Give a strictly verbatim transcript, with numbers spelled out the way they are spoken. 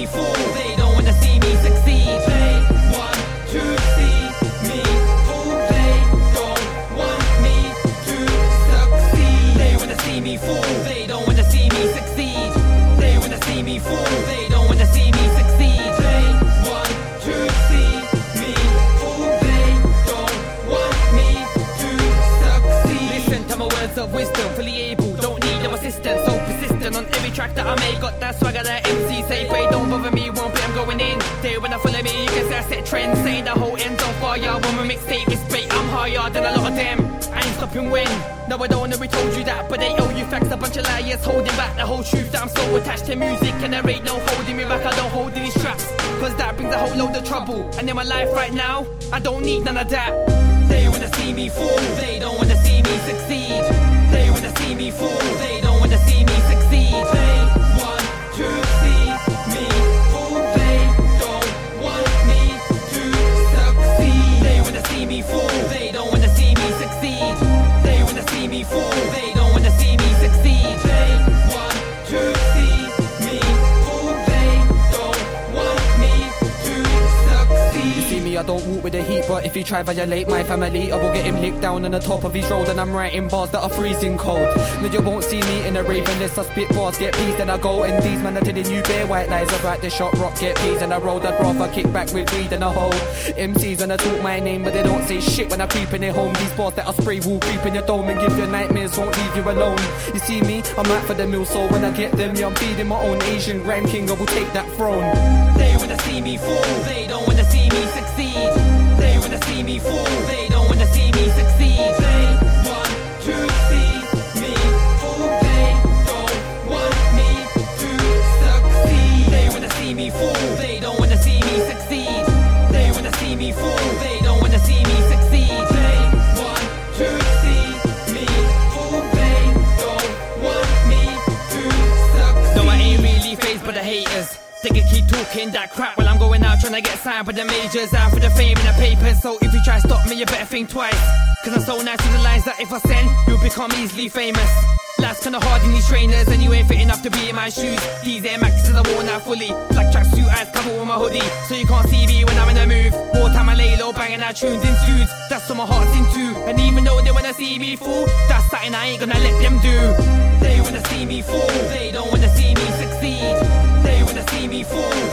fall. They don't wanna see me succeed. They want to see me fall. They don't want me to succeed. They wanna see me fall. They don't wanna see me succeed. They wanna see me fall. They don't wanna see me succeed. They want to see me fall. They don't want me to succeed. Listen to my words of wisdom, fully able, don't need no assistance. So persistent on every track that I make. Got that swagger that M C say, pray don't bother me, won't be I'm going in. They wanna follow me, you can say I set trends. Saying the whole end's on fire. When my mixtape is straight, I'm higher than a lot of them. I ain't stopping when. No, I don't know we told you that, but they owe you facts. A bunch of liars holding back the whole truth. That I'm so attached to music and there ain't no holding me back. I don't hold these traps, cause that brings a whole load of trouble. And in my life right now, I don't need none of that. They wanna see me fall. They don't wanna see me succeed. They wanna see me fall. They don't wanna see me succeed. They want to see me fall. They don't want me to succeed. They wanna see me fall. They don't wanna see me succeed. They wanna see me fall. They don't wanna see me succeed. They want to see me fall. They don't want me to succeed. You see me, I don't walk with the heat, but if you try violate my family, I will get him licked down on the top of his road. And I'm writing bars that are freezing cold. No, you won't see me in a rave unless I spit bars, get peas, then I go. And these man are telling you bare white lies about the shot rock, get peas, and I roll that rather kick back with weed and a hole. M Cs when I talk my name, but they don't say shit when I creep in their home. These bars that I spray will creep in your dome and give you nightmares, won't leave you alone. You see me, I'm out for the meal, so when I get them, yeah, I'm feeding my own Asian grand king, I will take that throne. They wanna see me fall. They don't wanna see me succeed. They wanna see me fall. They don't wanna see me succeed. They want to see me fall. They don't want me to succeed. They wanna see me fall. They don't wanna see me succeed. They wanna see me fall. They don't wanna see me succeed. They want to see me fall. They don't want me to succeed. No, I ain't really fazed by the haters. They can keep talking that crap while I'm going out trying to get signed by the majors, out for the fame and the papers. So if you try to stop me, you better think twice, cause I'm so nice with the lines that if I send, you'll become easily famous. Life's kinda hard in these trainers and you ain't fit enough to be in my shoes. These Air Maxes are worn out fully, black tracksuit eyes covered with my hoodie, so you can't see me when I'm in the move. More time I lay low banging out tunes in suits, that's what my heart's into. And even though they wanna see me fall, that's something I ain't gonna let them do. They wanna see me fall. They don't wanna see me succeed. They wanna see me fall.